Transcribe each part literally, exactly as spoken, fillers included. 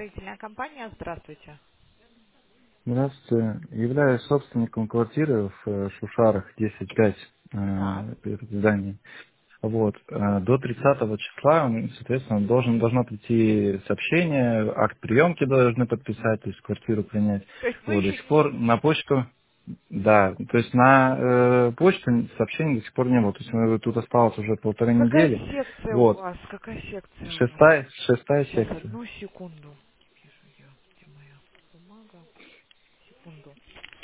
строительная компания. Здравствуйте. Здравствуйте. Являюсь собственником квартиры в э, Шушарах десять пять Так. э, перед зданием. Вот. э, До тридцатого числа, м, соответственно, должен, должно прийти сообщение, акт приемки должны подписать, то есть квартиру принять. То есть вы Вот, до еще сих не... пор на почту, да, то есть на э, почту сообщений до сих пор не было. То есть э, тут осталось уже полторы Какая недели. секция у Вот. вас? Какая секция у вас? Шестая, шестая Сейчас, секция. одну секунду. Вижу я. Где моя бумага? Секунду.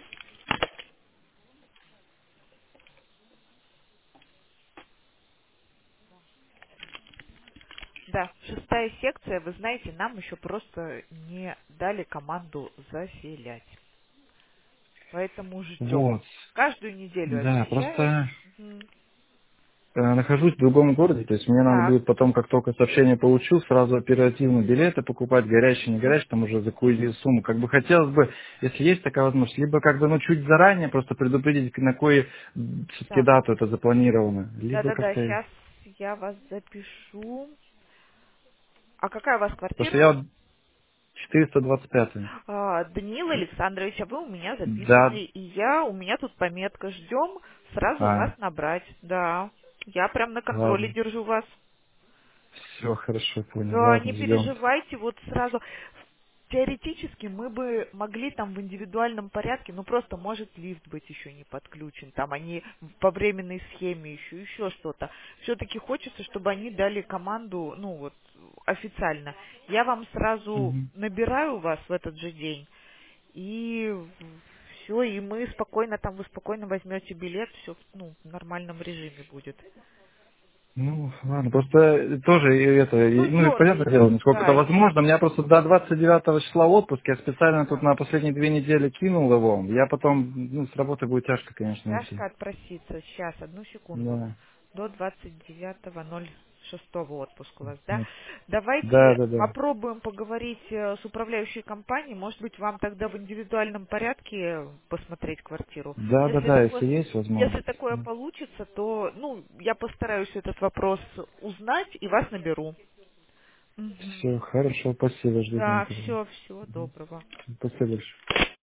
Да, шестая секция. Вы знаете, нам еще просто не дали команду заселять. Поэтому ждем. Вот. Каждую неделю Да, обещают. просто Мгм. Э, нахожусь в другом городе, то есть мне надо Так, будет потом, как только сообщение получу, сразу оперативно билеты покупать, горячие, не горячие, там уже за какую сумму. Как бы хотелось бы, если есть такая возможность, либо как бы, ну, чуть заранее просто предупредить, на кою все-таки так. дату это запланировано, либо Да-да-да, как-то... сейчас я вас запишу. А какая у вас Потому что квартира? я вот четыреста двадцать пять. А, Даниил Александрович, а вы у меня Да, записаны, и я, у меня тут пометка, ждем сразу вас а, набрать. Да, я прям на контроле ладно, держу вас. все хорошо, понял, Да, ладно, не ждем. переживайте, вот сразу. Теоретически мы бы могли там в индивидуальном порядке, ну просто может лифт быть еще не подключен, там они по временной схеме еще, еще что-то. Все-таки хочется, чтобы они дали команду, ну вот, официально. Я вам сразу Мгм. набираю вас в этот же день, и все, и мы спокойно, там вы спокойно возьмете билет, все ну, в нормальном режиме будет. Ну, ладно, просто тоже и это, Ну, и- ну и понятное дело, дергаетесь, насколько это да. возможно. У меня просто до двадцать девятого числа отпуск, я специально тут Да. на последние две недели кинул его. Я потом, ну, с работы будет тяжко, конечно, Тяжко уйти. отпроситься. Сейчас, одну секунду. Да. До двадцать девятого ноль шестого отпуск у вас, да? Вот. Да, Давайте да, да. попробуем поговорить э, с управляющей компанией. Может быть, вам тогда в индивидуальном порядке посмотреть квартиру. Да, да, Если да, такое, если есть если возможность. такое получится, то, ну, я постараюсь этот вопрос узнать и вас наберу. Мгм. Все, хорошо, спасибо, жду Да, звонка. все, всего доброго. Спасибо большое.